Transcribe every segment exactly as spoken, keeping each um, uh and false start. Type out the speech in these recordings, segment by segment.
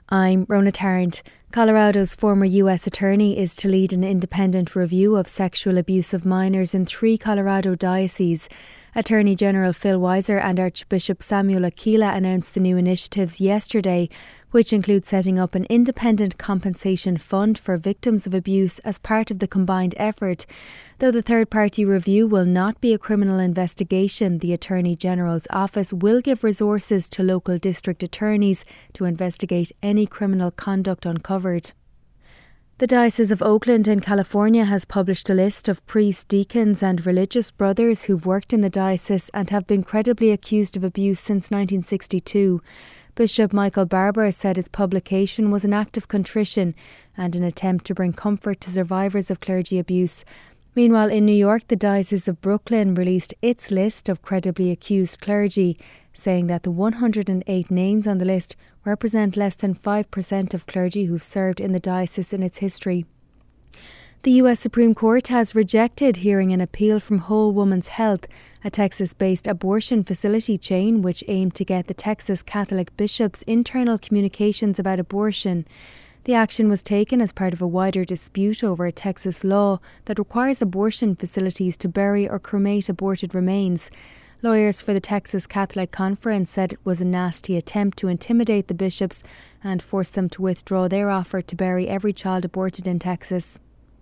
I'm Rona Tarrant. Colorado's former U S attorney is to lead an independent review of sexual abuse of minors in three Colorado dioceses. Attorney General Phil Weiser and Archbishop Samuel Aquila announced the new initiatives yesterday, which include setting up an independent compensation fund for victims of abuse as part of the combined effort. Though the third-party review will not be a criminal investigation, the Attorney General's office will give resources to local district attorneys to investigate any criminal conduct uncovered. The Diocese of Oakland in California has published a list of priests, deacons and religious brothers who've worked in the diocese and have been credibly accused of abuse since nineteen sixty-two. Bishop Michael Barber said its publication was an act of contrition and an attempt to bring comfort to survivors of clergy abuse. Meanwhile, in New York, the Diocese of Brooklyn released its list of credibly accused clergy, saying that the one hundred eight names on the list represent less than five percent of clergy who've served in the diocese in its history. The U S Supreme Court has rejected hearing an appeal from Whole Woman's Health, a Texas-based abortion facility chain which aimed to get the Texas Catholic bishops' internal communications about abortion. The action was taken as part of a wider dispute over a Texas law that requires abortion facilities to bury or cremate aborted remains. Lawyers for the Texas Catholic Conference said it was a nasty attempt to intimidate the bishops and force them to withdraw their offer to bury every child aborted in Texas.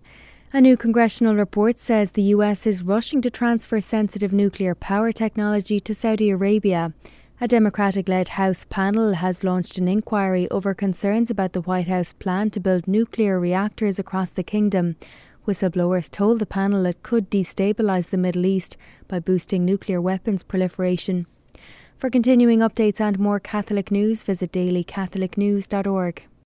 A new congressional report says the U S is rushing to transfer sensitive nuclear power technology to Saudi Arabia. A Democratic-led House panel has launched an inquiry over concerns about the White House plan to build nuclear reactors across the kingdom. Whistleblowers told the panel it could destabilise the Middle East by boosting nuclear weapons proliferation. For continuing updates and more Catholic news, visit daily catholic news dot org.